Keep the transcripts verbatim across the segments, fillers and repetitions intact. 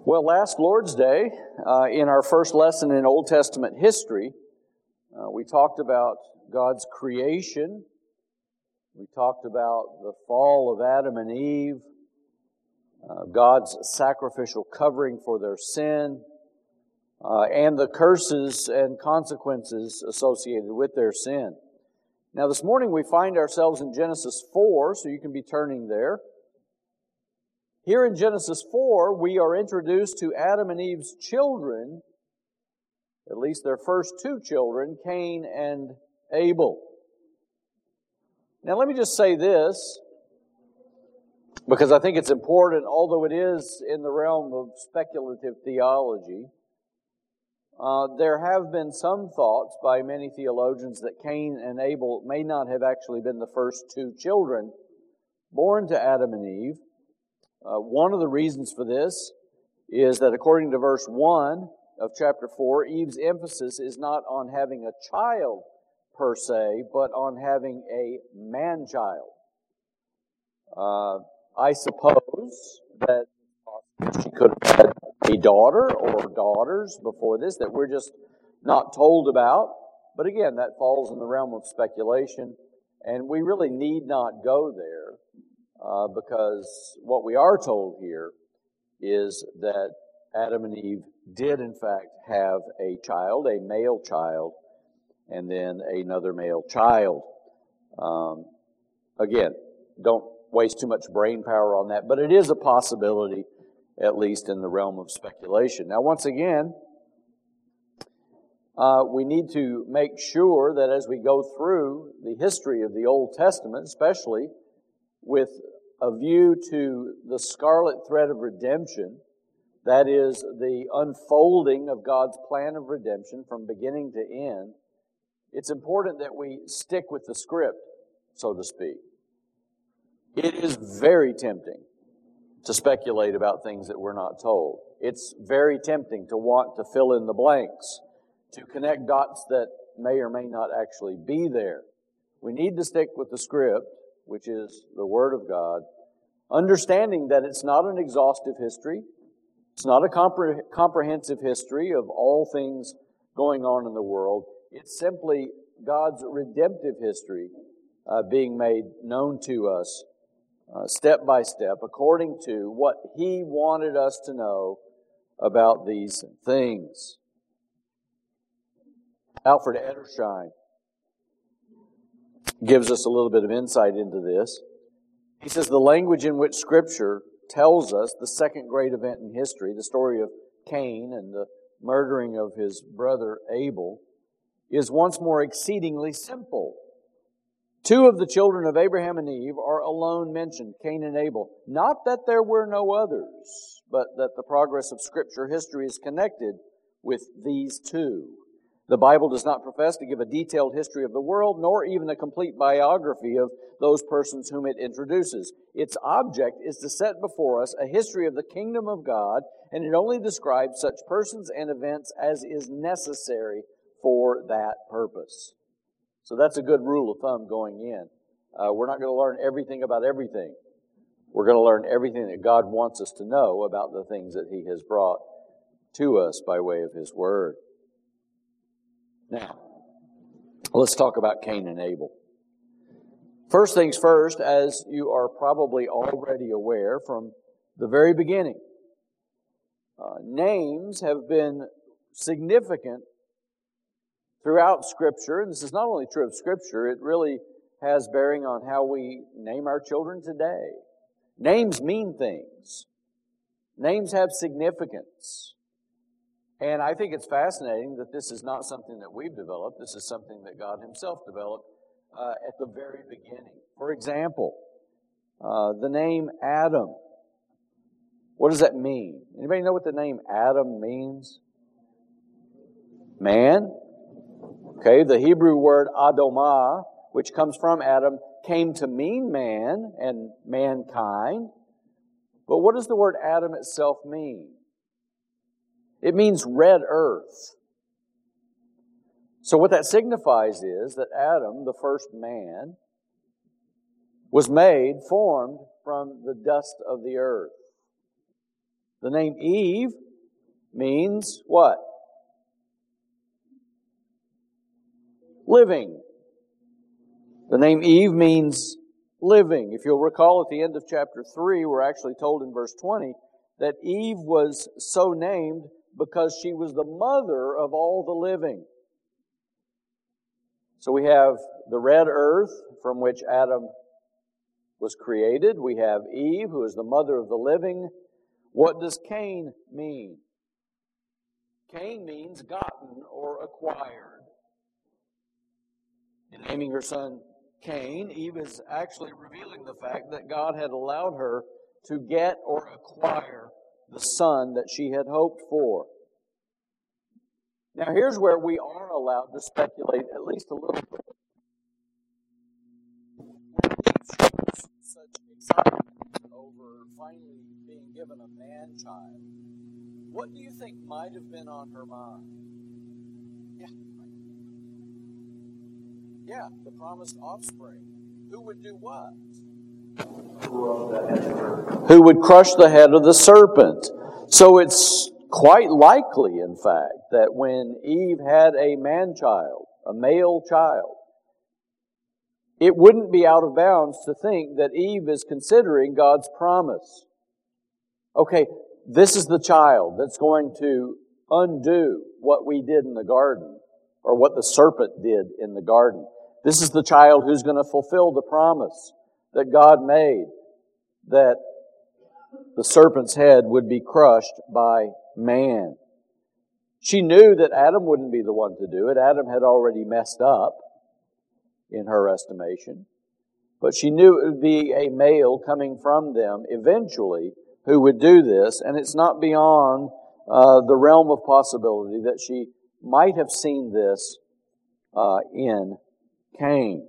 Well, last Lord's Day, uh, in our first lesson in Old Testament history, uh, we talked about God's creation. We talked about the fall of Adam and Eve, uh, God's sacrificial covering for their sin, uh, and the curses and consequences associated with their sin. Now, this morning we find ourselves in Genesis four, so you can be turning there. Here in Genesis four, we are introduced to Adam and Eve's children, at least their first two children, Cain and Abel. Now let me just say this, because I think it's important, although it is in the realm of speculative theology. Uh, there have been some thoughts by many theologians that Cain and Abel may not have actually been the first two children born to Adam and Eve. Uh, one of the reasons for this is that according to verse one of chapter four, Eve's emphasis is not on having a child per se, but on having a man-child. Uh, I suppose that she could have had a daughter or daughters before this that we're just not told about. But again, that falls in the realm of speculation, and we really need not go there. Uh, because what we are told here is that Adam and Eve did in fact have a child, a male child, and then another male child. Um, again, don't waste too much brain power on that, but it is a possibility, at least in the realm of speculation. Now, once again, uh, we need to make sure that as we go through the history of the Old Testament, especially with a view to the scarlet thread of redemption, that is, the unfolding of God's plan of redemption from beginning to end, it's important that we stick with the script, so to speak. It is very tempting to speculate about things that we're not told. It's very tempting to want to fill in the blanks, to connect dots that may or may not actually be there. We need to stick with the script, which is the Word of God, understanding that it's not an exhaustive history. It's not a compre- comprehensive history of all things going on in the world. It's simply God's redemptive history uh, being made known to us uh, step by step according to what He wanted us to know about these things. Alfred Edersheim gives us a little bit of insight into this. He says the language in which Scripture tells us the second great event in history, the story of Cain and the murdering of his brother Abel, is once more exceedingly simple. Two of the children of Abraham and Eve are alone mentioned, Cain and Abel. Not that there were no others, but that the progress of Scripture history is connected with these two. The Bible does not profess to give a detailed history of the world, nor even a complete biography of those persons whom it introduces. Its object is to set before us a history of the kingdom of God, and it only describes such persons and events as is necessary for that purpose. So that's a good rule of thumb going in. Uh, we're not going to learn everything about everything. We're going to learn everything that God wants us to know about the things that He has brought to us by way of His Word. Now, let's talk about Cain and Abel. First things first, as you are probably already aware from the very beginning, uh, names have been significant throughout Scripture, and this is not only true of Scripture, it really has bearing on how we name our children today. Names mean things. Names have significance. And I think it's fascinating that this is not something that we've developed. This is something that God Himself developed uh, at the very beginning. For example, uh, the name Adam. What does that mean? Anybody know what the name Adam means? Man. Okay, the Hebrew word Adomah, which comes from Adam, came to mean man and mankind. But what does the word Adam itself mean? It means red earth. So what that signifies is that Adam, the first man, was made, formed from the dust of the earth. The name Eve means what? Living. The name Eve means living. If you'll recall at the end of chapter three, we're actually told in verse twenty that Eve was so named because she was the mother of all the living. So we have the red earth from which Adam was created. We have Eve, who is the mother of the living. What does Cain mean? Cain means gotten or acquired. In naming her son Cain, Eve is actually revealing the fact that God had allowed her to get or acquire the son that she had hoped for. Now here's where we are allowed to speculate at least a little bit. Eve shows such excitement over finally being given a man-child. What do you think might have been on her mind? Yeah. Yeah, the promised offspring. Who would do what? Who would crush the head of the serpent. So it's quite likely, in fact, that when Eve had a man-child, a male child, it wouldn't be out of bounds to think that Eve is considering God's promise. Okay, this is the child that's going to undo what we did in the garden, or what the serpent did in the garden. This is the child who's going to fulfill the promise that God made, that the serpent's head would be crushed by man. She knew that Adam wouldn't be the one to do it. Adam had already messed up in her estimation. But she knew it would be a male coming from them eventually who would do this, and it's not beyond uh, the realm of possibility that she might have seen this uh, in Cain.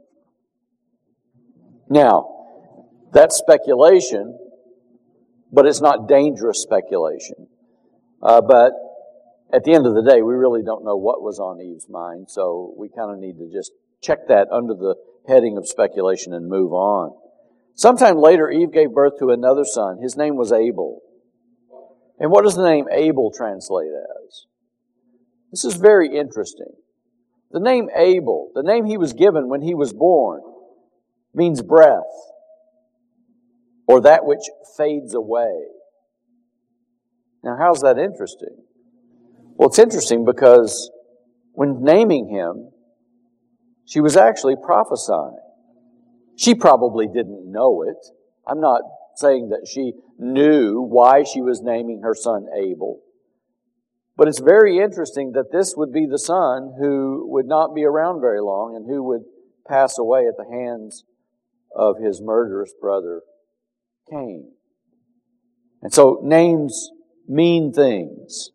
Now, that's speculation, but it's not dangerous speculation. Uh, but at the end of the day, we really don't know what was on Eve's mind, so we kind of need to just check that under the heading of speculation and move on. Sometime later, Eve gave birth to another son. His name was Abel. And what does the name Abel translate as? This is very interesting. The name Abel, the name he was given when he was born, means breath, or that which fades away. Now, how's that interesting? Well, it's interesting because when naming him, she was actually prophesying. She probably didn't know it. I'm not saying that she knew why she was naming her son Abel. But it's very interesting that this would be the son who would not be around very long and who would pass away at the hands of his murderous brother Cain. And so names mean things.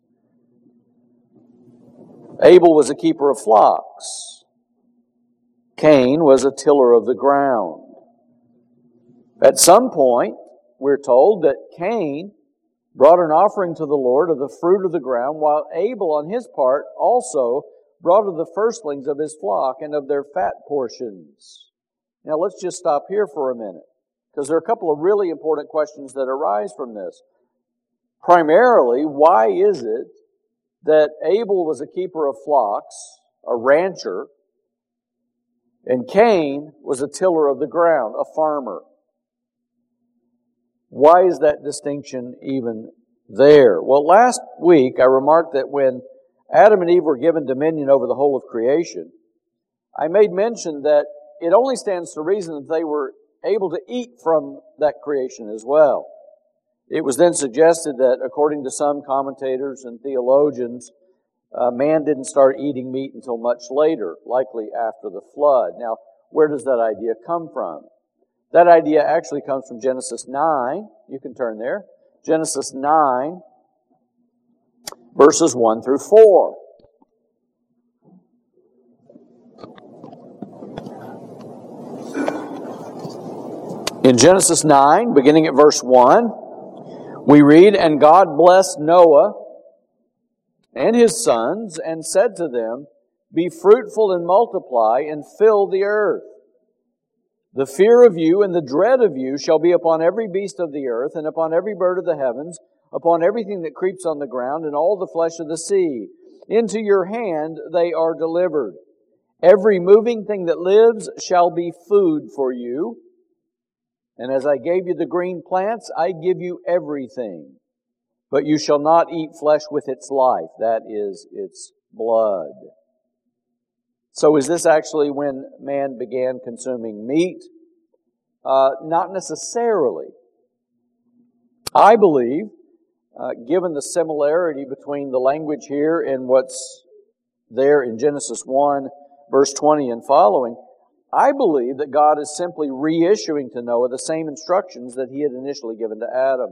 Abel was a keeper of flocks. Cain was a tiller of the ground. At some point, we're told that Cain brought an offering to the Lord of the fruit of the ground, while Abel, on his part, also brought of the firstlings of his flock and of their fat portions. Now, let's just stop here for a minute, because there are a couple of really important questions that arise from this. Primarily, why is it that Abel was a keeper of flocks, a rancher, and Cain was a tiller of the ground, a farmer? Why is that distinction even there? Well, last week I remarked that when Adam and Eve were given dominion over the whole of creation, I made mention that it only stands to reason that they were able to eat from that creation as well. It was then suggested that, according to some commentators and theologians, uh, man didn't start eating meat until much later, likely after the flood. Now, where does that idea come from? That idea actually comes from Genesis nine. You can turn there. Genesis nine, verses one through four. In Genesis nine, beginning at verse one, we read, "And God blessed Noah and his sons, and said to them, Be fruitful and multiply, and fill the earth. The fear of you and the dread of you shall be upon every beast of the earth, and upon every bird of the heavens, upon everything that creeps on the ground, and all the flesh of the sea. Into your hand they are delivered. Every moving thing that lives shall be food for you. And as I gave you the green plants, I give you everything. But you shall not eat flesh with its life, that is, its blood. So is this actually when man began consuming meat? Uh, not necessarily. I believe, uh, given the similarity between the language here and what's there in Genesis one, verse twenty and following, I believe that God is simply reissuing to Noah the same instructions that He had initially given to Adam.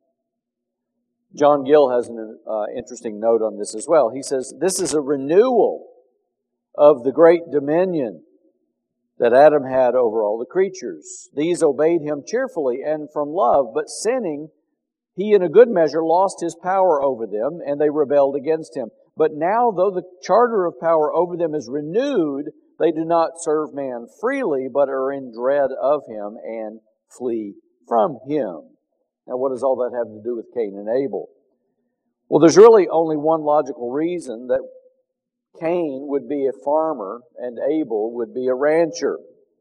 John Gill has an uh, interesting note on this as well. He says, this is a renewal of the great dominion that Adam had over all the creatures. These obeyed him cheerfully and from love, but sinning, he in a good measure lost his power over them, and they rebelled against him. But now, though the charter of power over them is renewed, they do not serve man freely, but are in dread of him and flee from him. Now, what does all that have to do with Cain and Abel? Well, there's really only one logical reason, that Cain would be a farmer and Abel would be a rancher.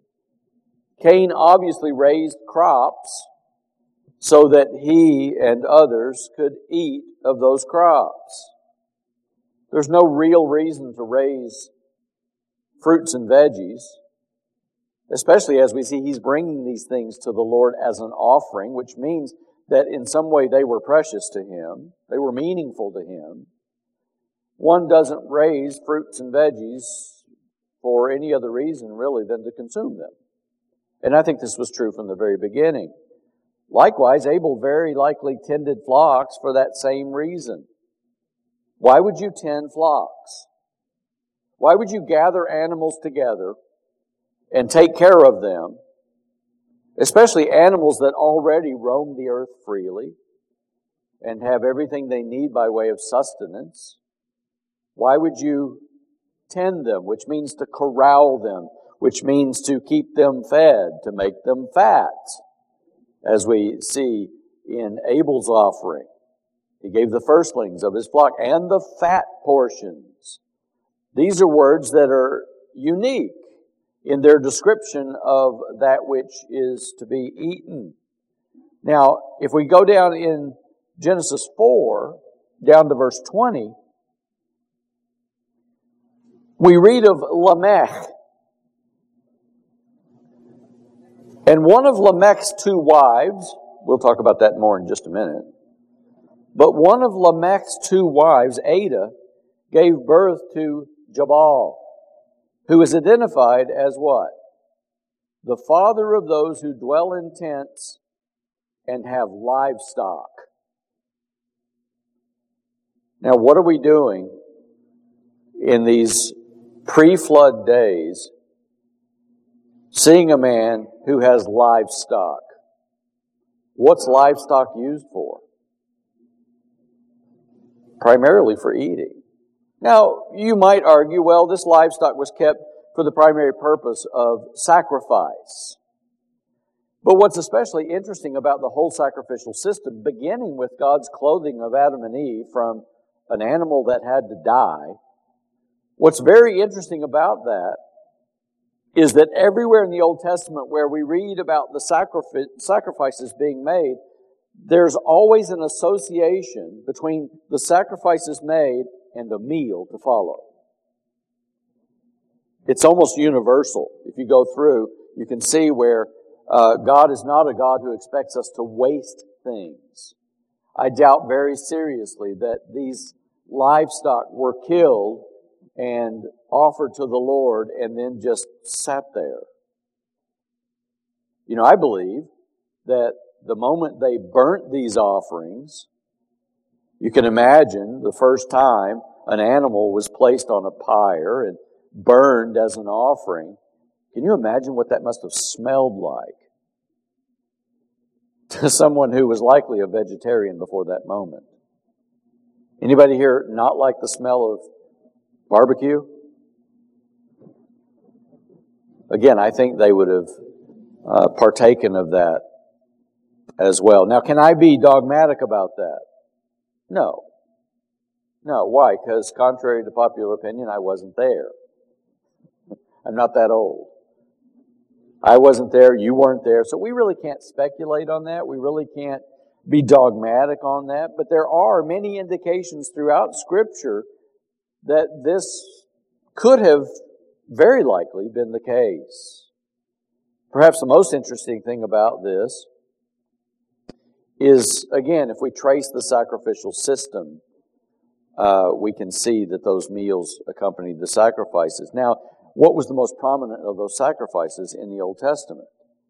Cain obviously raised crops so that he and others could eat of those crops. There's no real reason to raise fruits and veggies, especially as we see he's bringing these things to the Lord as an offering, which means that in some way they were precious to Him. They were meaningful to Him. One doesn't raise fruits and veggies for any other reason, really, than to consume them. And I think this was true from the very beginning. Likewise, Abel very likely tended flocks for that same reason. Why would you tend flocks? Why would you gather animals together and take care of them, especially animals that already roam the earth freely and have everything they need by way of sustenance? Why would you tend them, which means to corral them, which means to keep them fed, to make them fat, as we see in Abel's offering? He gave the firstlings of his flock and the fat portions. These are words that are unique in their description of that which is to be eaten. Now, if we go down in Genesis four, down to verse twenty, we read of Lamech. And one of Lamech's two wives, we'll talk about that more in just a minute, but one of Lamech's two wives, Adah, gave birth to Jabal, who is identified as what? The father of those who dwell in tents and have livestock. Now, what are we doing in these pre-flood days, seeing a man who has livestock? What's livestock used for? Primarily for eating. Now, you might argue, well, this livestock was kept for the primary purpose of sacrifice. But what's especially interesting about the whole sacrificial system, beginning with God's clothing of Adam and Eve from an animal that had to die, what's very interesting about that is that everywhere in the Old Testament where we read about the sacrifices being made, there's always an association between the sacrifices made and a meal to follow. It's almost universal. If you go through, you can see where uh, God is not a God who expects us to waste things. I doubt very seriously that these livestock were killed and offered to the Lord and then just sat there. You know, I believe that the moment they burnt these offerings, you can imagine the first time an animal was placed on a pyre and burned as an offering. Can you imagine what that must have smelled like to someone who was likely a vegetarian before that moment? Anybody here not like the smell of barbecue? Again, I think they would have uh, partaken of that as well. Now, can I be dogmatic about that? No. No. Why? Because contrary to popular opinion, I wasn't there. I'm not that old. I wasn't there, you weren't there, so we really can't speculate on that. We really can't be dogmatic on that. But there are many indications throughout Scripture that this could have very likely been the case. Perhaps the most interesting thing about this is, again, if we trace the sacrificial system, uh, we can see that those meals accompanied the sacrifices. Now, what was the most prominent of those sacrifices in the Old Testament?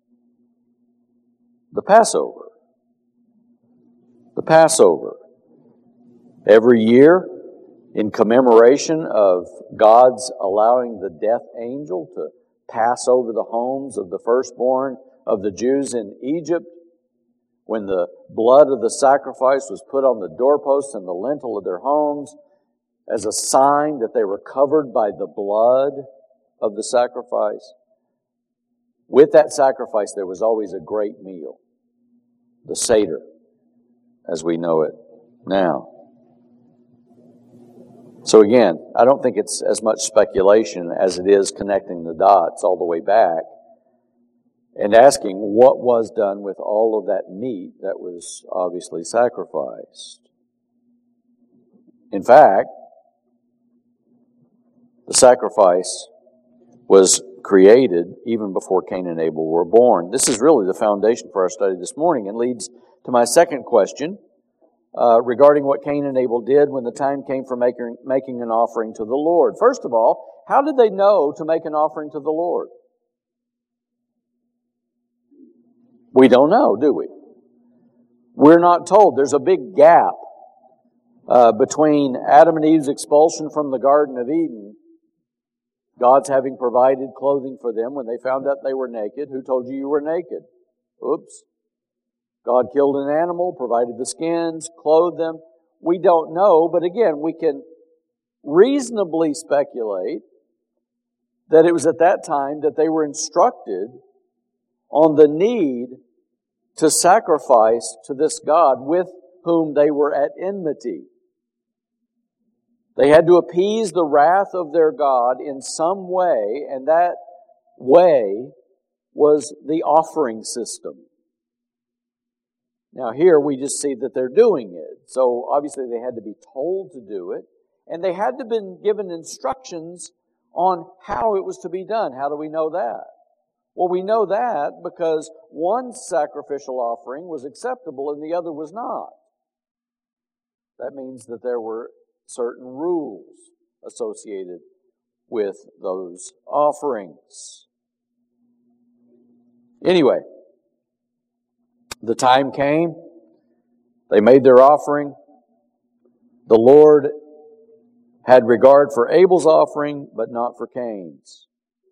The Passover. The Passover. Every year, in commemoration of God's allowing the death angel to pass over the homes of the firstborn of the Jews in Egypt, when the blood of the sacrifice was put on the doorposts and the lintel of their homes as a sign that they were covered by the blood of the sacrifice. With that sacrifice, there was always a great meal, the Seder, as we know it now. So again, I don't think it's as much speculation as it is connecting the dots all the way back and asking what was done with all of that meat that was obviously sacrificed. In fact, the sacrifice was created even before Cain and Abel were born. This is really the foundation for our study this morning and leads to my second question uh, regarding what Cain and Abel did when the time came for making, making an offering to the Lord. First of all, how did they know to make an offering to the Lord? We don't know, do we? We're not told. There's a big gap uh, between Adam and Eve's expulsion from the Garden of Eden, God's having provided clothing for them when they found out they were naked. Who told you you were naked? Oops. God killed an animal, provided the skins, clothed them. We don't know, but again, we can reasonably speculate that it was at that time that they were instructed on the need to sacrifice to this God with whom they were at enmity. They had to appease the wrath of their God in some way, and that way was the offering system. Now here we just see that they're doing it. So obviously they had to be told to do it, and they had to have been given instructions on how it was to be done. How do we know that? Well, we know that because one sacrificial offering was acceptable and the other was not. That means that there were certain rules associated with those offerings. Anyway, the time came. They made their offering. The Lord had regard for Abel's offering, but not for Cain's.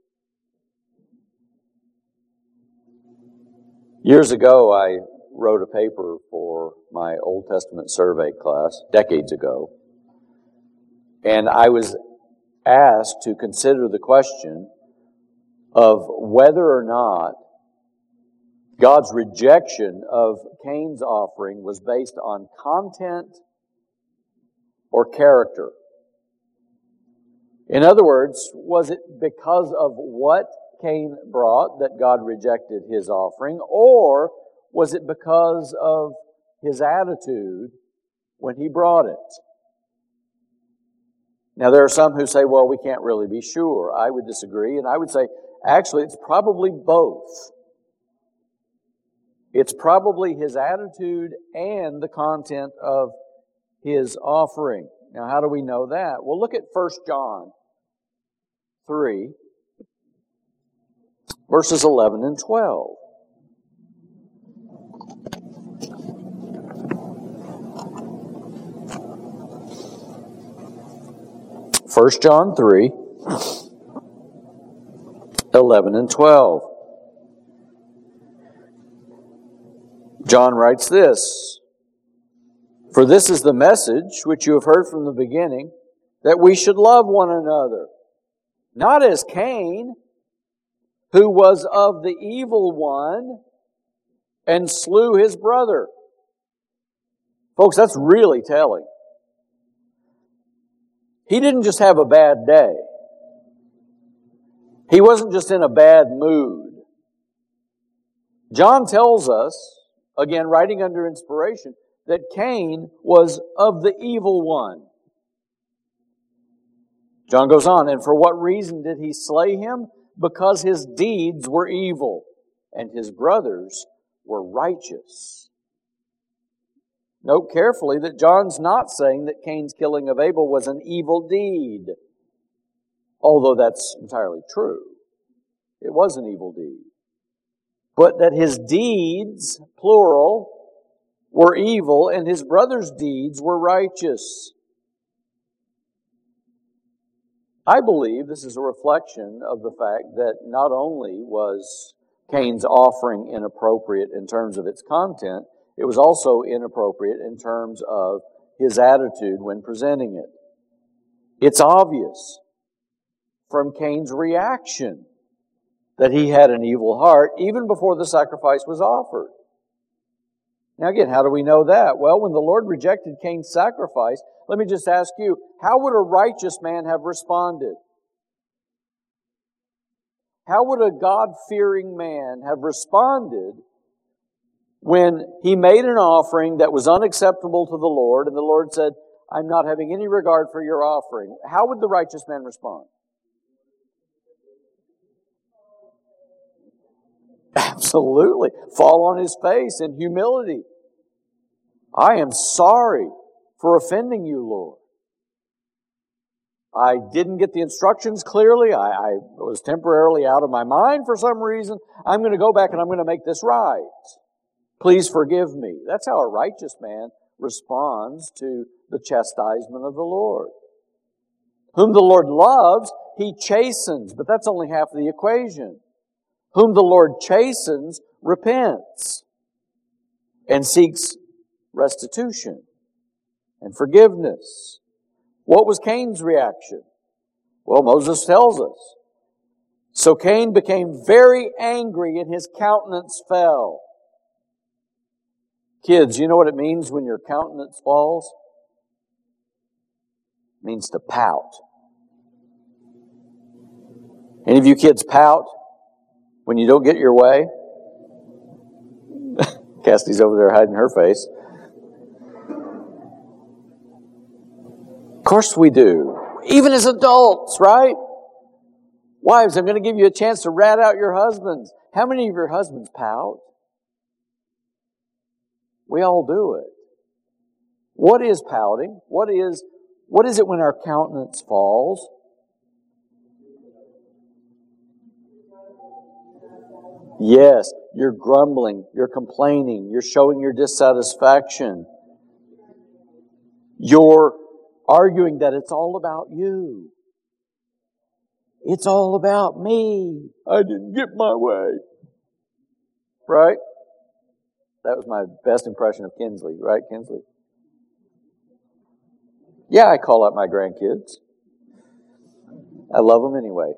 Years ago, I wrote a paper for my Old Testament survey class, decades ago, and I was asked to consider the question of whether or not God's rejection of Cain's offering was based on content or character. In other words, was it because of what Cain brought that God rejected his offering, or was it because of his attitude when he brought it? Now, there are some who say, well, we can't really be sure. I would disagree, and I would say, actually, it's probably both. It's probably his attitude and the content of his offering. Now, how do we know that? Well, look at First John three, verses eleven and twelve. First John three, eleven and twelve. John writes this, "For this is the message which you have heard from the beginning, that we should love one another, not as Cain, who was of the evil one and slew his brother. Folks, that's really telling. He didn't just have a bad day. He wasn't just in a bad mood. John tells us, again, writing under inspiration, that Cain was of the evil one. John goes on, and for what reason did he slay him? Because his deeds were evil, and his brothers were righteous. Note carefully that John's not saying that Cain's killing of Abel was an evil deed, although that's entirely true. It was an evil deed. But that his deeds, plural, were evil, and his brother's deeds were righteous. I believe this is a reflection of the fact that not only was Cain's offering inappropriate in terms of its content, it was also inappropriate in terms of his attitude when presenting it. It's obvious from Cain's reaction that he had an evil heart even before the sacrifice was offered. Now again, how do we know that? Well, when the Lord rejected Cain's sacrifice, let me just ask you, how would a righteous man have responded? How would a God-fearing man have responded when he made an offering that was unacceptable to the Lord, and the Lord said, I'm not having any regard for your offering? How would the righteous man respond? Absolutely. Fall on his face in humility. I am sorry for offending you, Lord. I didn't get the instructions clearly. I, I was temporarily out of my mind for some reason. I'm going to go back and I'm going to make this right. Please forgive me. That's how a righteous man responds to the chastisement of the Lord. Whom the Lord loves, He chastens, but that's only half of the equation. Whom the Lord chastens, repents and seeks restitution and forgiveness. What was Cain's reaction? Well, Moses tells us. So Cain became very angry and his countenance fell. Kids, you know what it means when your countenance falls? It means to pout. Any of you kids pout when you don't get your way? Cassidy's over there hiding her face. Of course we do. Even as adults, right? Wives, I'm going to give you a chance to rat out your husbands. How many of your husbands pout? We all do it. What is pouting? What is, what is it when our countenance falls? Yes, you're grumbling, you're complaining, you're showing your dissatisfaction. You're arguing that it's all about you. It's all about me. I didn't get my way. Right? That was my best impression of Kinsley, right, Kinsley? Yeah, I call out my grandkids. I love them anyway.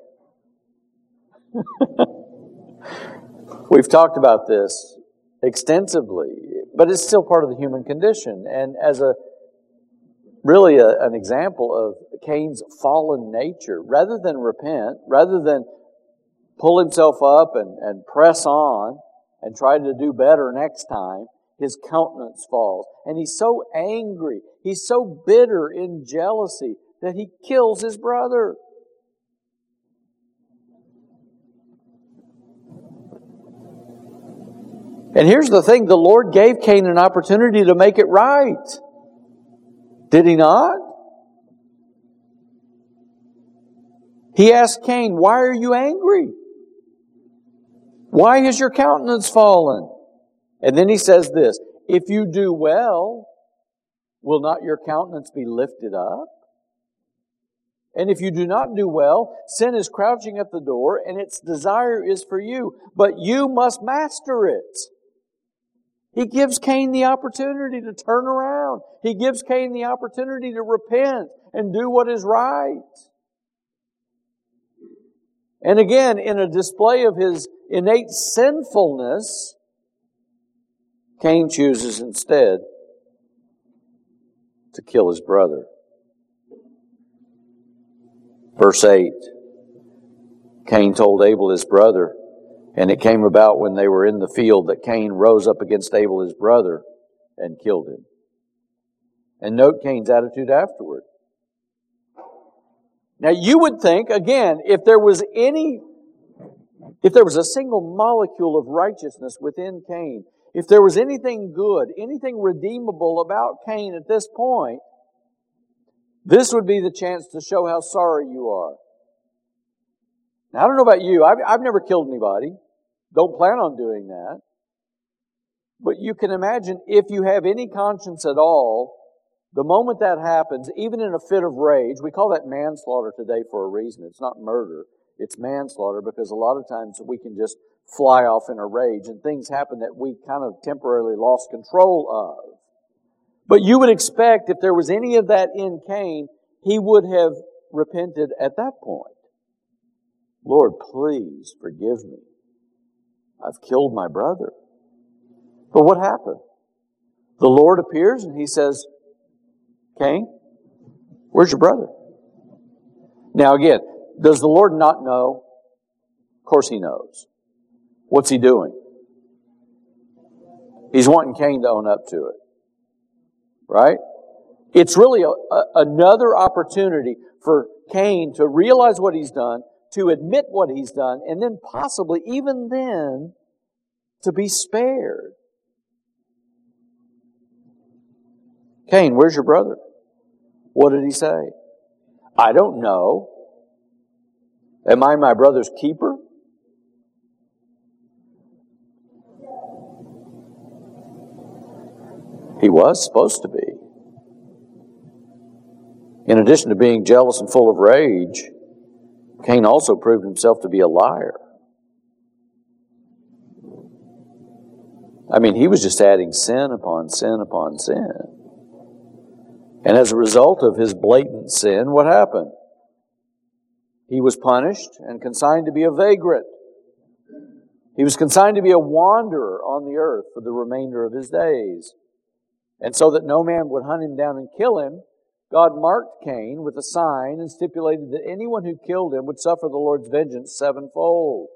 We've talked about this extensively, but it's still part of the human condition. And as a really a, an example of Cain's fallen nature, rather than repent, rather than pull himself up and, and press on and try to do better next time, his countenance falls. And he's so angry, he's so bitter in jealousy that he kills his brother. And here's the thing, the Lord gave Cain an opportunity to make it right. Did He not? He asked Cain, why are you angry? Why has your countenance fallen? And then He says this, if you do well, will not your countenance be lifted up? And if you do not do well, sin is crouching at the door, and its desire is for you, but you must master it. He gives Cain the opportunity to turn around. He gives Cain the opportunity to repent and do what is right. And again, in a display of his innate sinfulness, Cain chooses instead to kill his brother. Verse eight, Cain told Abel his brother, and it came about when they were in the field that Cain rose up against Abel his brother and killed him. And note Cain's attitude afterward. Now you would think, again, if there was any, if there was a single molecule of righteousness within Cain, if there was anything good, anything redeemable about Cain at this point, this would be the chance to show how sorry you are. Now, I don't know about you. I've, I've never killed anybody. Don't plan on doing that. But you can imagine, if you have any conscience at all, the moment that happens, even in a fit of rage, we call that manslaughter today for a reason. It's not murder. It's manslaughter, because a lot of times we can just fly off in a rage and things happen that we kind of temporarily lost control of. But you would expect if there was any of that in Cain, he would have repented at that point. Lord, please forgive me. I've killed my brother. But what happened? The Lord appears and He says, Cain, where's your brother? Now again, does the Lord not know? Of course He knows. What's He doing? He's wanting Cain to own up to it. Right? It's really a, a, another opportunity for Cain to realize what he's done, to admit what he's done, and then possibly, even then, to be spared. Cain, where's your brother? What did he say? I don't know. Am I my brother's keeper? He was supposed to be. In addition to being jealous and full of rage, Cain also proved himself to be a liar. I mean, he was just adding sin upon sin upon sin. And as a result of his blatant sin, what happened? He was punished and consigned to be a vagrant. He was consigned to be a wanderer on the earth for the remainder of his days. And so that no man would hunt him down and kill him, God marked Cain with a sign and stipulated that anyone who killed him would suffer the Lord's vengeance sevenfold.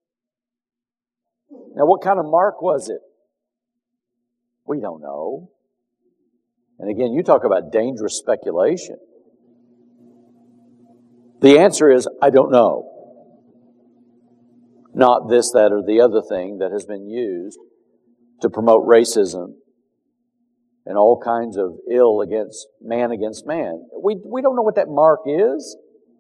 Now, what kind of mark was it? We don't know. And again, you talk about dangerous speculation. The answer is, I don't know. Not this, that, or the other thing that has been used to promote racism and all kinds of ill against man against man. We, we don't know what that mark is.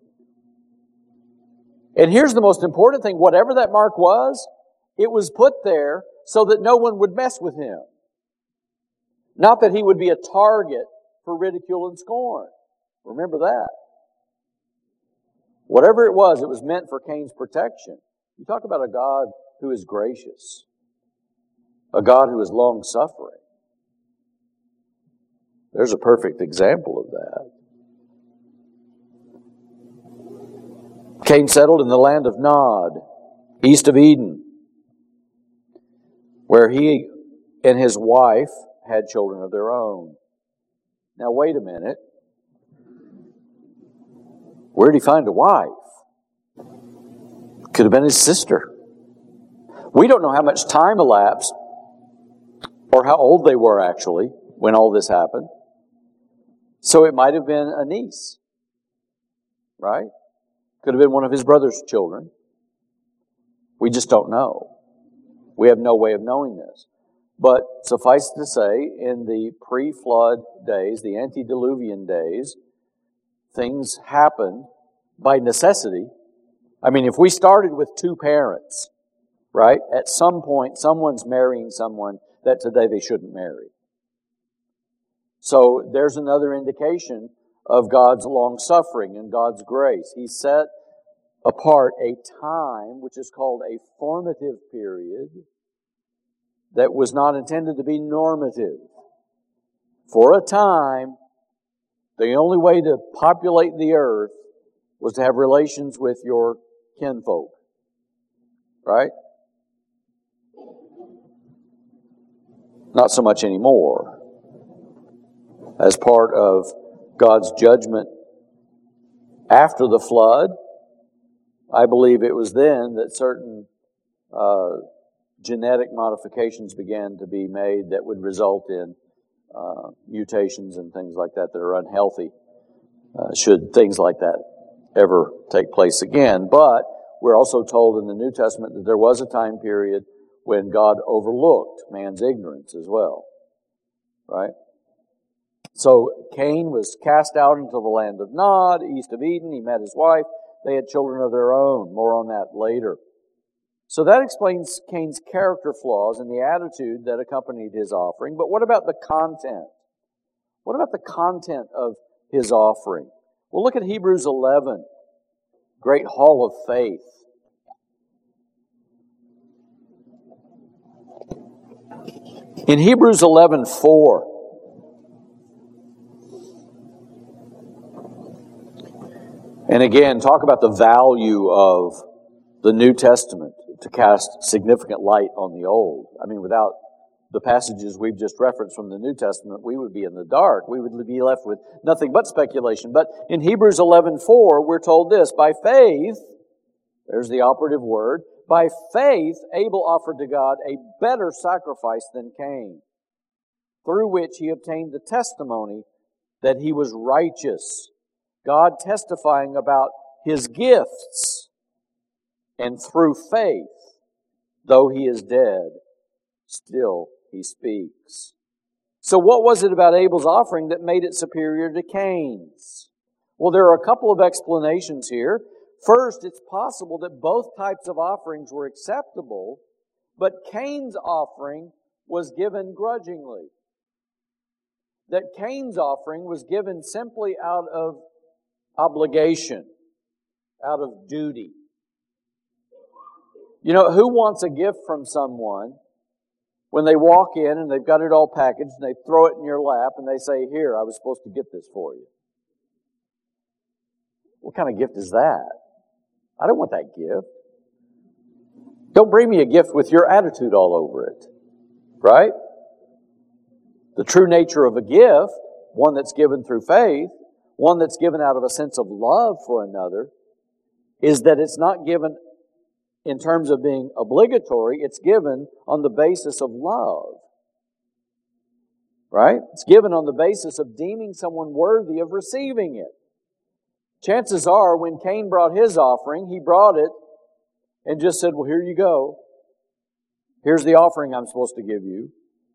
And here's the most important thing. Whatever that mark was, it was put there so that no one would mess with him. Not that he would be a target for ridicule and scorn. Remember that. Whatever it was, it was meant for Cain's protection. You talk about a God who is gracious. A God who is long-suffering. There's a perfect example of that. Cain settled in the land of Nod, east of Eden, where he and his wife had children of their own. Now wait a minute. Where did he find a wife? Could have been his sister. We don't know how much time elapsed or how old they were actually when all this happened. So it might have been a niece, right? Could have been one of his brother's children. We just don't know. We have no way of knowing this. But suffice to say, in the pre-flood days, the antediluvian days, things happened by necessity. I mean, if we started with two parents, right, at some point someone's marrying someone that today they shouldn't marry. So there's another indication of God's long-suffering and God's grace. He set apart a time which is called a formative period that was not intended to be normative. For a time, the only way to populate the earth was to have relations with your kinfolk. Right? Not so much anymore. as part of God's judgment after the flood. I believe it was then that certain uh, genetic modifications began to be made that would result in uh, mutations and things like that that are unhealthy, uh, should things like that ever take place again. But we're also told in the New Testament that there was a time period when God overlooked man's ignorance as well. Right? So Cain was cast out into the land of Nod, east of Eden. He met his wife. They had children of their own. More on that later. So that explains Cain's character flaws and the attitude that accompanied his offering. But what about the content? What about the content of his offering? Well, look at Hebrews eleven, great hall of faith. In Hebrews eleven four, and again, talk about the value of the New Testament to cast significant light on the Old. I mean, without the passages we've just referenced from the New Testament, we would be in the dark. We would be left with nothing but speculation. But in Hebrews eleven four, we're told this, by faith, there's the operative word, by faith, Abel offered to God a better sacrifice than Cain, through which he obtained the testimony that he was righteous, God testifying about his gifts. And through faith, though he is dead, still he speaks. So what was it about Abel's offering that made it superior to Cain's? Well, there are a couple of explanations here. First, it's possible that both types of offerings were acceptable, but Cain's offering was given grudgingly. That Cain's offering was given simply out of obligation, out of duty. You know, who wants a gift from someone when they walk in and they've got it all packaged and they throw it in your lap and they say, here, I was supposed to get this for you? What kind of gift is that? I don't want that gift. Don't bring me a gift with your attitude all over it. Right? The true nature of a gift, one that's given through faith, one that's given out of a sense of love for another, is that it's not given in terms of being obligatory, it's given on the basis of love. Right? It's given on the basis of deeming someone worthy of receiving it. Chances are, when Cain brought his offering, he brought it and just said, well, here you go. Here's the offering I'm supposed to give you.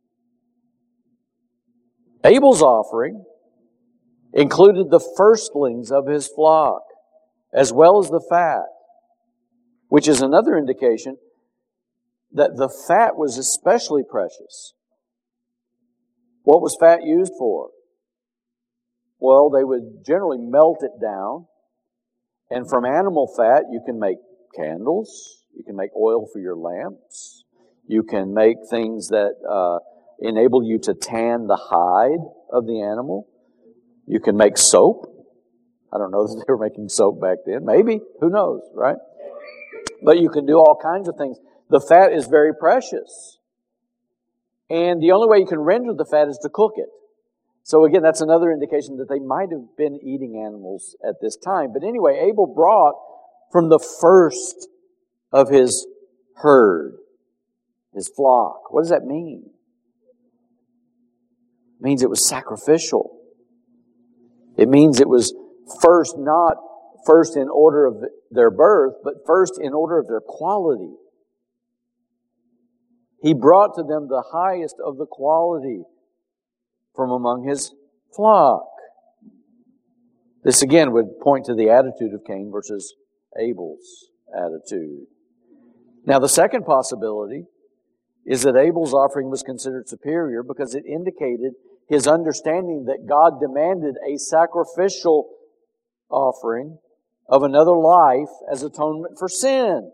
Abel's offering included the firstlings of his flock, as well as the fat, which is another indication that the fat was especially precious. What was fat used for? Well, they would generally melt it down, and from animal fat you can make candles, you can make oil for your lamps, you can make things that uh, enable you to tan the hide of the animal, you can make soap. I don't know if they were making soap back then. Maybe. Who knows, right? But you can do all kinds of things. The fat is very precious. And the only way you can render the fat is to cook it. So again, that's another indication that they might have been eating animals at this time. But anyway, Abel brought from the first of his herd, his flock. What does that mean? It means it was sacrificial. It means it was first, not first in order of their birth, but first in order of their quality. He brought to them the highest of the quality from among his flock. This again would point to the attitude of Cain versus Abel's attitude. Now the second possibility is that Abel's offering was considered superior because it indicated his understanding that God demanded a sacrificial offering of another life as atonement for sin.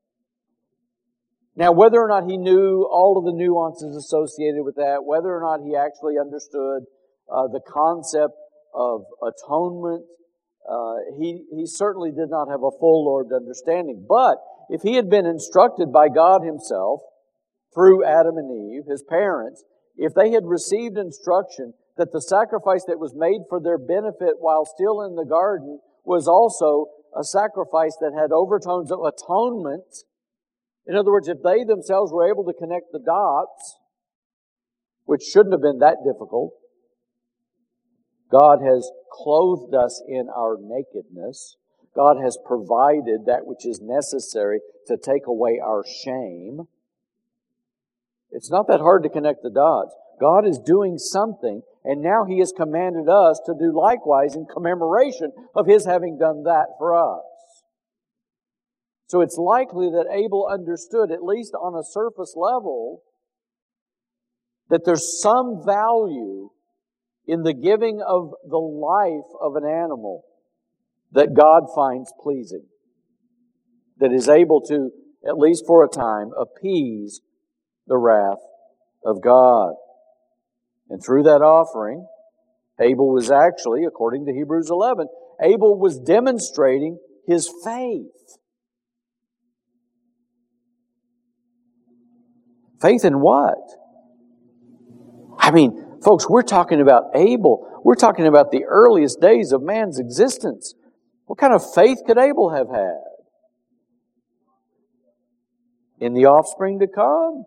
Now, whether or not he knew all of the nuances associated with that, whether or not he actually understood uh, the concept of atonement, uh, he, he certainly did not have a full Lord understanding. But if he had been instructed by God himself through Adam and Eve, his parents, if they had received instruction that the sacrifice that was made for their benefit while still in the garden was also a sacrifice that had overtones of atonement. In other words, if they themselves were able to connect the dots, which shouldn't have been that difficult, God has clothed us in our nakedness. God has provided that which is necessary to take away our shame. It's not that hard to connect the dots. God is doing something, and now He has commanded us to do likewise in commemoration of His having done that for us. So it's likely that Abel understood, at least on a surface level, that there's some value in the giving of the life of an animal that God finds pleasing, that is able to, at least for a time, appease the wrath of God. And through that offering, Abel was actually, according to Hebrews eleven, Abel was demonstrating his faith. Faith in what? I mean, folks, we're talking about Abel. We're talking about the earliest days of man's existence. What kind of faith could Abel have had? In the offspring to come?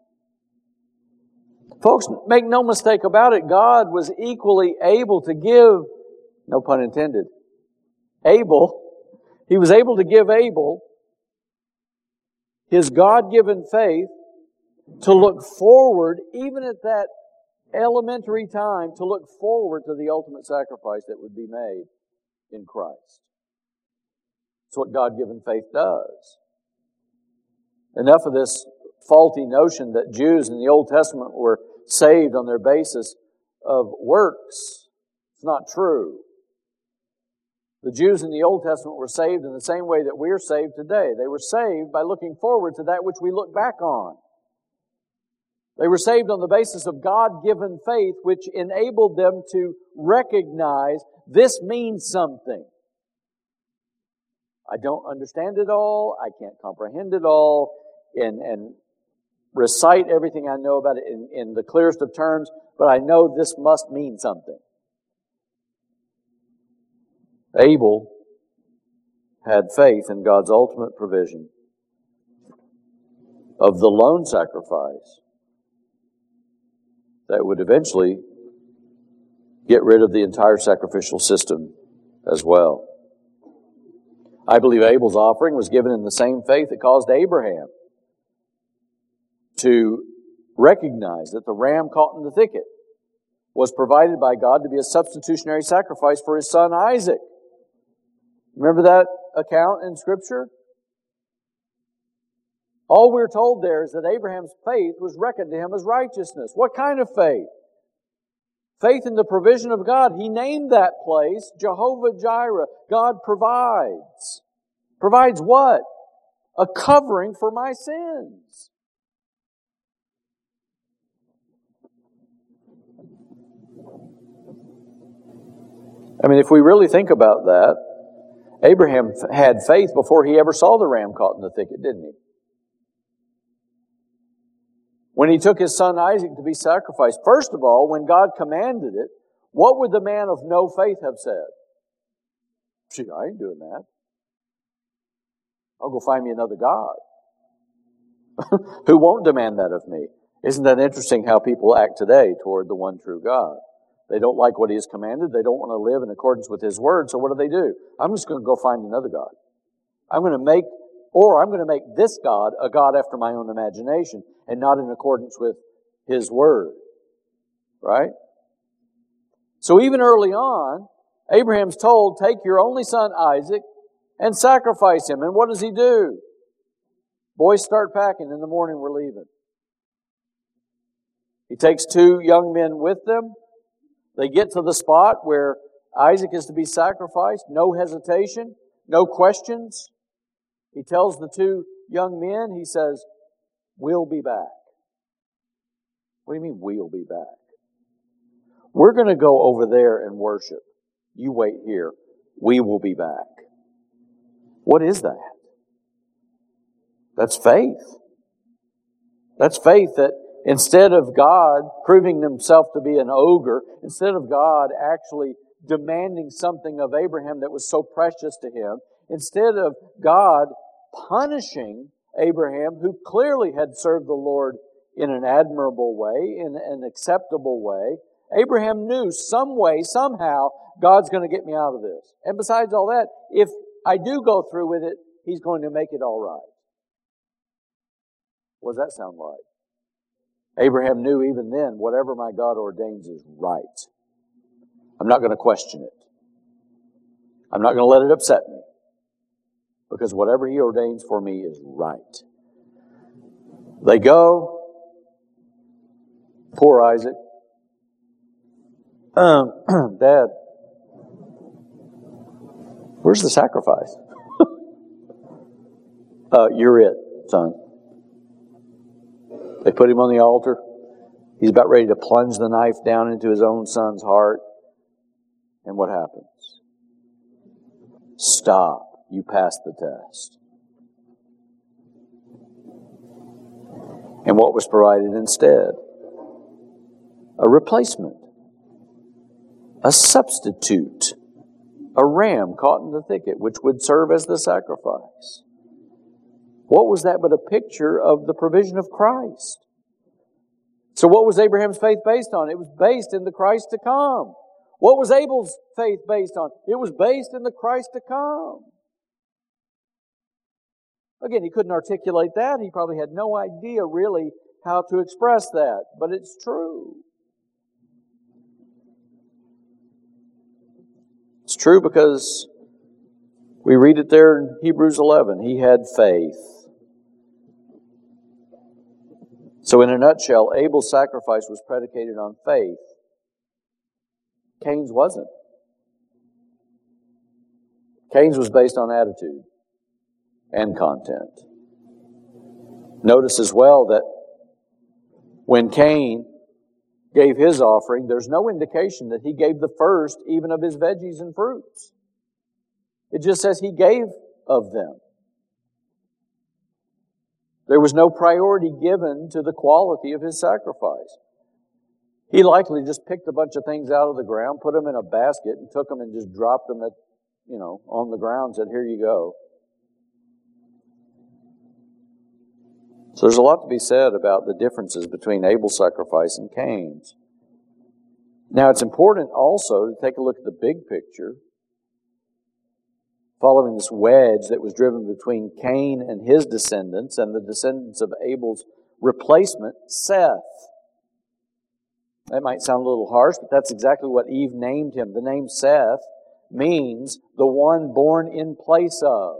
Folks, make no mistake about it, God was equally able to give, no pun intended, Abel, He was able to give Abel his God-given faith to look forward, even at that elementary time, to look forward to the ultimate sacrifice that would be made in Christ. That's what God-given faith does. Enough of this faulty notion that Jews in the Old Testament were saved on their basis of works. It's not true. The Jews in the Old Testament were saved in the same way that we are saved today. They were saved by looking forward to that which we look back on. They were saved on the basis of God-given faith, which enabled them to recognize this means something. I don't understand it all. I can't comprehend it all. And, and recite everything I know about it in, in the clearest of terms, but I know this must mean something. Abel had faith in God's ultimate provision of the lone sacrifice that would eventually get rid of the entire sacrificial system as well. I believe Abel's offering was given in the same faith that caused Abraham to recognize that the ram caught in the thicket was provided by God to be a substitutionary sacrifice for his son Isaac. Remember that account in Scripture? All we're told there is that Abraham's faith was reckoned to him as righteousness. What kind of faith? Faith in the provision of God. He named that place Jehovah Jireh. God provides. Provides what? A covering for my sins. I mean, if we really think about that, Abraham had faith before he ever saw the ram caught in the thicket, didn't he? When he took his son Isaac to be sacrificed, first of all, when God commanded it, what would the man of no faith have said? Gee, I ain't doing that. I'll go find me another God who won't demand that of me. Isn't that interesting how people act today toward the one true God? They don't like what He has commanded. They don't want to live in accordance with His Word. So what do they do? I'm just going to go find another God. I'm going to make, or I'm going to make this God a God after my own imagination and not in accordance with His Word. Right? So even early on, Abraham's told, take your only son Isaac and sacrifice him. And what does he do? Boys, start packing. In the morning we're leaving. He takes two young men with them. They get to the spot where Isaac is to be sacrificed. No hesitation, no questions. He tells the two young men, he says, we'll be back. What do you mean, we'll be back? We're going to go over there and worship. You wait here. We will be back. What is that? That's faith. That's faith that Instead of God proving himself to be an ogre, instead of God actually demanding something of Abraham that was so precious to him, instead of God punishing Abraham, who clearly had served the Lord in an admirable way, in an acceptable way, Abraham knew some way, somehow, God's going to get me out of this. And besides all that, if I do go through with it, He's going to make it all right. What does that sound like? Abraham knew even then, whatever my God ordains is right. I'm not going to question it. I'm not going to let it upset me. Because whatever He ordains for me is right. They go. Poor Isaac. Um, Dad, where's the sacrifice? uh, you're it, son. They put him on the altar. He's about ready to plunge the knife down into his own son's heart. And what happens? Stop. You passed the test. And what was provided instead? A replacement. A substitute. A ram caught in the thicket, which would serve as the sacrifice. What was that but a picture of the provision of Christ? So what was Abraham's faith based on? It was based in the Christ to come. What was Abel's faith based on? It was based in the Christ to come. Again, he couldn't articulate that. He probably had no idea really how to express that. But it's true. It's true because we read it there in Hebrews eleven. He had faith. So in a nutshell, Abel's sacrifice was predicated on faith. Cain's wasn't. Cain's was based on attitude and content. Notice as well that when Cain gave his offering, there's no indication that he gave the first even of his veggies and fruits. It just says he gave of them. There was no priority given to the quality of his sacrifice. He likely just picked a bunch of things out of the ground, put them in a basket, and took them and just dropped them at, you know, on the ground and said, here you go. So there's a lot to be said about the differences between Abel's sacrifice and Cain's. Now it's important also to take a look at the big picture, following this wedge that was driven between Cain and his descendants and the descendants of Abel's replacement, Seth. That might sound a little harsh, but that's exactly what Eve named him. The name Seth means the one born in place of.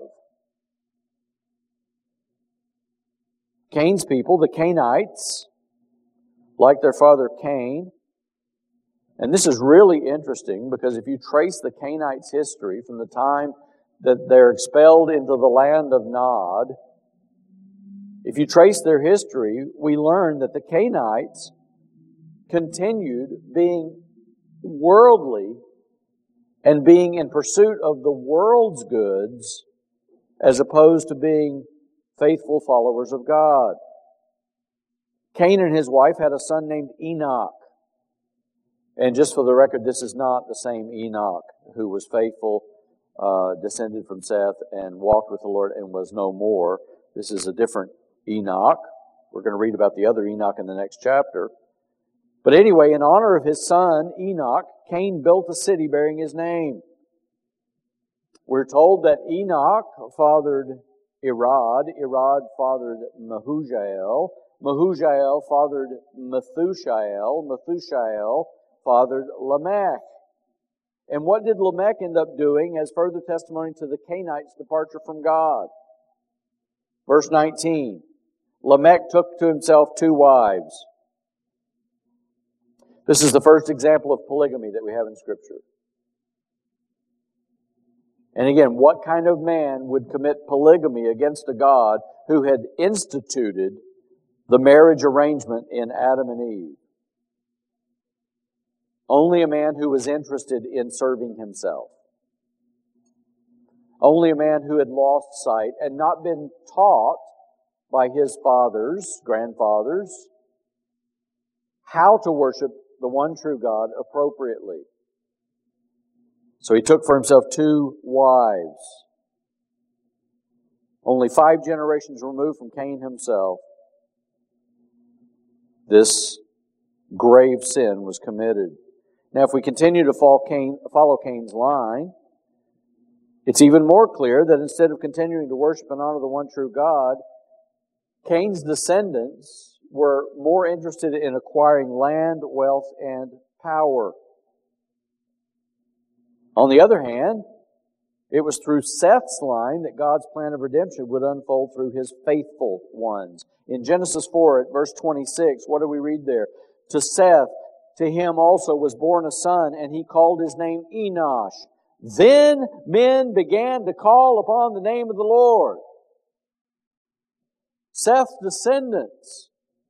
Cain's people, the Cainites, like their father Cain. And this is really interesting because if you trace the Cainites' history from the time that they're expelled into the land of Nod, if you trace their history, we learn that the Cainites continued being worldly and being in pursuit of the world's goods as opposed to being faithful followers of God. Cain and his wife had a son named Enoch. And just for the record, this is not the same Enoch who was faithful, uh, descended from Seth, and walked with the Lord and was no more. This is a different Enoch. We're going to read about the other Enoch in the next chapter. But anyway, in honor of his son, Enoch, Cain built a city bearing his name. We're told that Enoch fathered Irad, Irad fathered Mehujael, Mehujael fathered Methushael, Methushael fathered Lamech. And what did Lamech end up doing as further testimony to the Cainites' departure from God? Verse nineteen, Lamech took to himself two wives. This is the first example of polygamy that we have in Scripture. And again, what kind of man would commit polygamy against a God who had instituted the marriage arrangement in Adam and Eve? Only a man who was interested in serving himself. Only a man who had lost sight and not been taught by his fathers, grandfathers, how to worship the one true God appropriately. So he took for himself two wives. Only five generations removed from Cain himself, this grave sin was committed. Now, if we continue to follow, Cain, follow Cain's line, it's even more clear that instead of continuing to worship and honor the one true God, Cain's descendants were more interested in acquiring land, wealth, and power. On the other hand, it was through Seth's line that God's plan of redemption would unfold through His faithful ones. In Genesis four, at verse twenty-six, what do we read there? To Seth, to him also was born a son, and he called his name Enosh. Then men began to call upon the name of the Lord. Seth's descendants,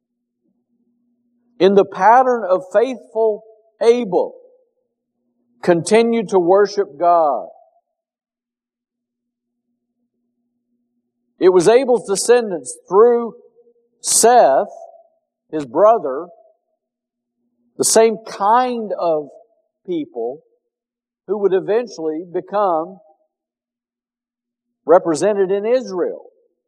in the pattern of faithful Abel, continued to worship God. It was Abel's descendants through Seth, his brother, the same kind of people who would eventually become represented in Israel.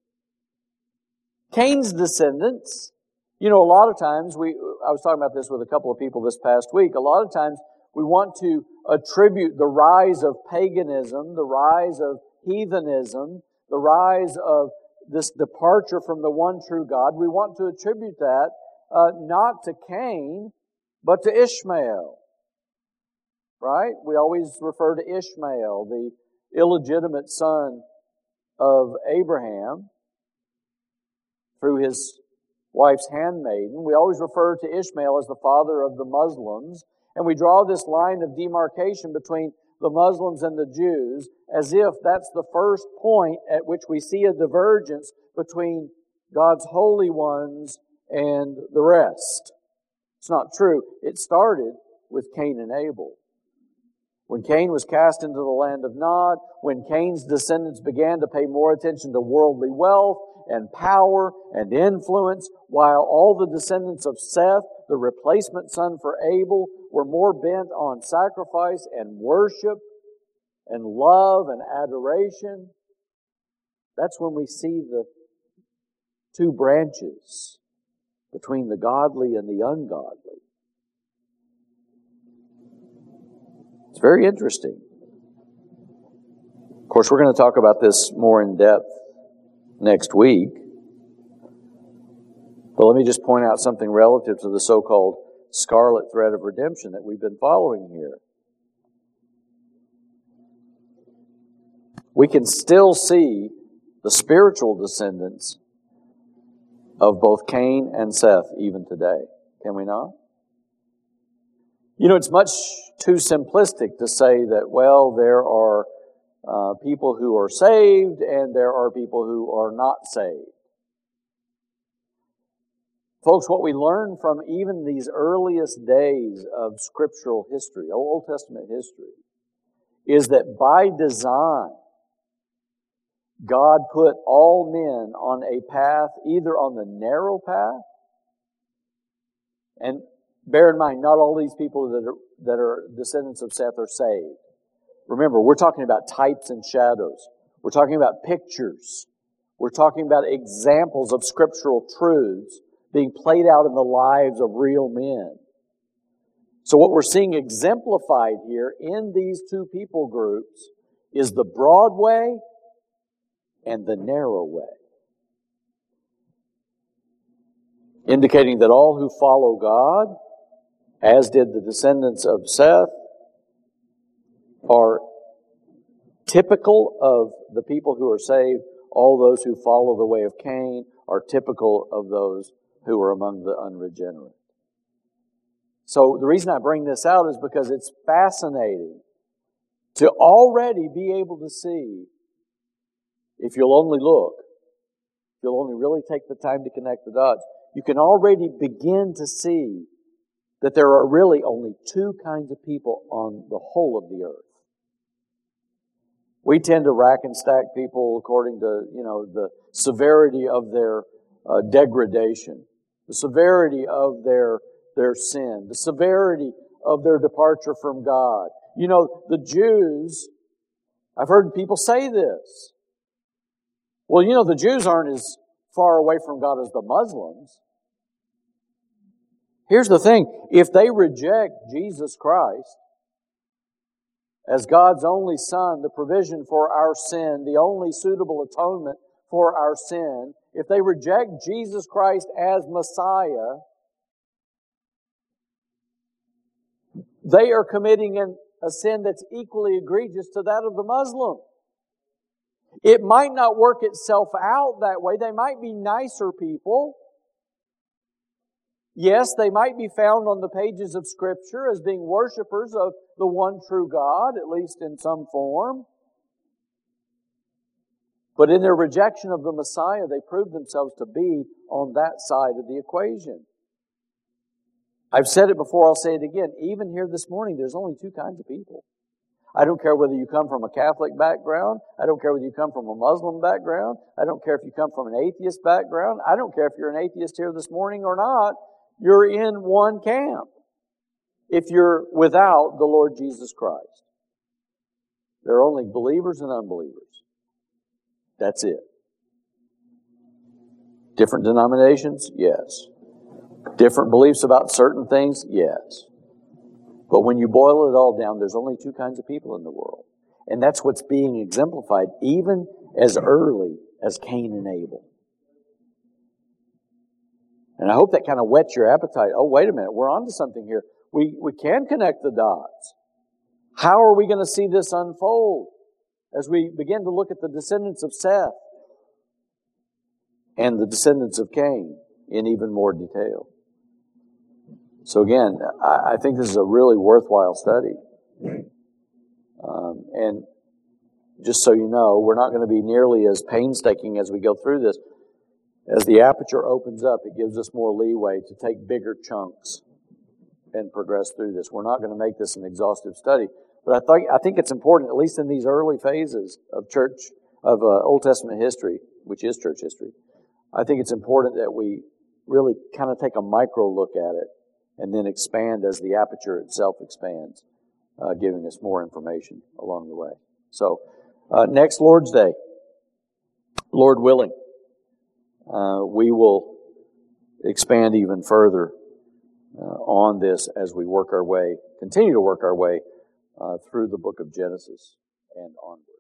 Cain's descendants, you know, a lot of times, we, I was talking about this with a couple of people this past week, a lot of times we want to attribute the rise of paganism, the rise of heathenism, the rise of this departure from the one true God, we want to attribute that uh, not to Cain, but to Ishmael. Right? We always refer to Ishmael, the illegitimate son of Abraham, through his wife's handmaiden. We always refer to Ishmael as the father of the Muslims, and we draw this line of demarcation between the Muslims and the Jews as if that's the first point at which we see a divergence between God's holy ones and the rest. It's not true. It started with Cain and Abel. When Cain was cast into the land of Nod, when Cain's descendants began to pay more attention to worldly wealth and power and influence, while all the descendants of Seth, the replacement son for Abel, were more bent on sacrifice and worship and love and adoration, that's when we see the two branches between the godly and the ungodly. It's very interesting. Of course, we're going to talk about this more in depth next week. But let me just point out something relative to the so-called scarlet thread of redemption that we've been following here. We can still see the spiritual descendants of both Cain and Seth even today. Can we not? You know, it's much too simplistic to say that, well, there are uh, people who are saved and there are people who are not saved. Folks, what we learn from even these earliest days of scriptural history, Old Testament history, is that by design, God put all men on a path, either on the narrow path, and bear in mind, not all these people that are, that are descendants of Seth are saved. Remember, we're talking about types and shadows. We're talking about pictures. We're talking about examples of scriptural truths being played out in the lives of real men. So what we're seeing exemplified here in these two people groups is the broad way and the narrow way, indicating that all who follow God, as did the descendants of Seth, are typical of the people who are saved. All those who follow the way of Cain are typical of those who are among the unregenerate. So the reason I bring this out is because it's fascinating to already be able to see, if you'll only look, if you'll only really take the time to connect the dots, you can already begin to see that there are really only two kinds of people on the whole of the earth. We tend to rack and stack people according to, you know, the severity of their uh, degradation, the severity of their their sin, the severity of their departure from God. You know, the Jews, I've heard people say this. Well, you know, the Jews aren't as far away from God as the Muslims. Here's the thing. If they reject Jesus Christ as God's only Son, the provision for our sin, the only suitable atonement for our sin, if they reject Jesus Christ as Messiah, they are committing an, a sin that's equally egregious to that of the Muslim. It might not work itself out that way. They might be nicer people. Yes, they might be found on the pages of Scripture as being worshipers of the one true God, at least in some form. But in their rejection of the Messiah, they prove themselves to be on that side of the equation. I've said it before, I'll say it again. Even here this morning, there's only two kinds of people. I don't care whether you come from a Catholic background. I don't care whether you come from a Muslim background. I don't care if you come from an atheist background. I don't care if you're an atheist here this morning or not. You're in one camp if you're without the Lord Jesus Christ. There are only believers and unbelievers. That's it. Different denominations? Yes. Different beliefs about certain things? Yes. But when you boil it all down, there's only two kinds of people in the world. And that's what's being exemplified even as early as Cain and Abel. And I hope that kind of whets your appetite. Oh, wait a minute, we're onto something here. We, we can connect the dots. How are we going to see this unfold as we begin to look at the descendants of Seth and the descendants of Cain in even more detail? So again, I, I think this is a really worthwhile study. Um, and just so you know, we're not going to be nearly as painstaking as we go through this. As the aperture opens up, it gives us more leeway to take bigger chunks and progress through this. We're not going to make this an exhaustive study. But I think I think it's important, at least in these early phases of church, of uh, Old Testament history, which is church history, I think it's important that we really kind of take a micro look at it and then expand as the aperture itself expands, uh, giving us more information along the way. So, uh, next Lord's Day, Lord willing, uh, we will expand even further uh, on this as we work our way, continue to work our way uh, through the book of Genesis and onward.